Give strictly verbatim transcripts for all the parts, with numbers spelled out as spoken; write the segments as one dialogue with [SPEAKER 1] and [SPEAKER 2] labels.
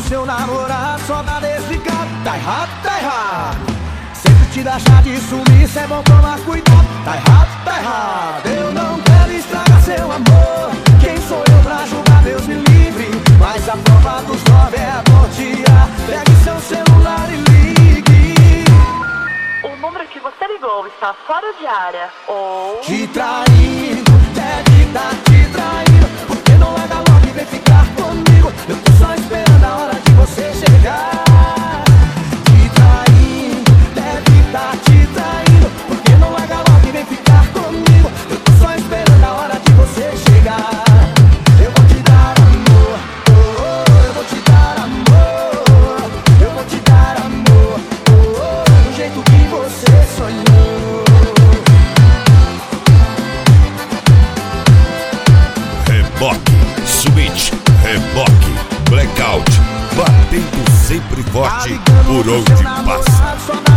[SPEAKER 1] seu namorado só tá desligado. Tá errado, tá errado. Sempre te dá chá de sumiço, é bom tomar cuidado. Tá errado, tá errado. Eu não quero estragar seu amor. Quem sou eu pra julgar, Deus me livre. Mas a prova dos nove é bom tirar. Pegue seu celular e ligue.
[SPEAKER 2] O número que você ligou está fora de área. Ou...
[SPEAKER 1] Te traindo, deve estar te traindo. Por que não larga logo e vem ficar comigo? Eu tô só esperando a hora de você chegar. Te traindo, deve estar te traindo. Por que não larga logo e vem ficar comigo? Eu tô só esperando a hora de você chegar. Eu vou te dar amor, oh, oh, eu vou te dar amor. Eu vou te dar amor, oh, oh, do jeito que você sonhou.
[SPEAKER 3] Reboque, switch, reboque, blackout, batendo sempre forte por onde passa.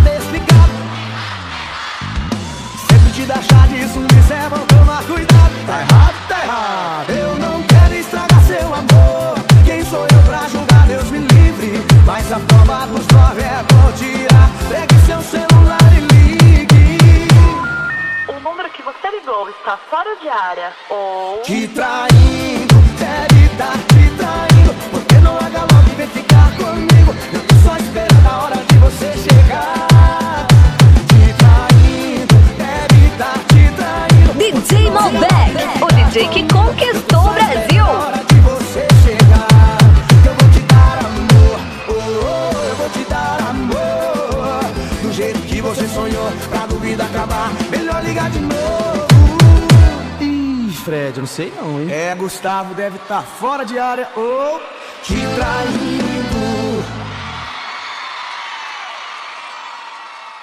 [SPEAKER 1] Sempre te dá chá de sumiço, é bom tomar cuidado. Tá errado, tá errado. Eu não quero estragar seu amor. Quem sou eu pra julgar, Deus me livre. Mas a prova dos nove é bom tirar. Pegue seu celular e ligue.
[SPEAKER 2] O número que você ligou está fora de área. Ou...
[SPEAKER 1] Te traindo, deve estar te traindo. Por que não larga logo e vem ficar comigo? Eu tô só esperando a hora de você chegar. Te traindo, deve estar te traindo.
[SPEAKER 4] D J Malbec, o D J que conquistou o Brasil.
[SPEAKER 1] A hora de você chegar, eu vou te dar amor, oh, oh, eu vou te dar amor. Do jeito que você sonhou, pra dúvida acabar, melhor ligar de novo. Fred, eu não sei não, hein? É, Gustavo deve estar fora de área ou te traindo.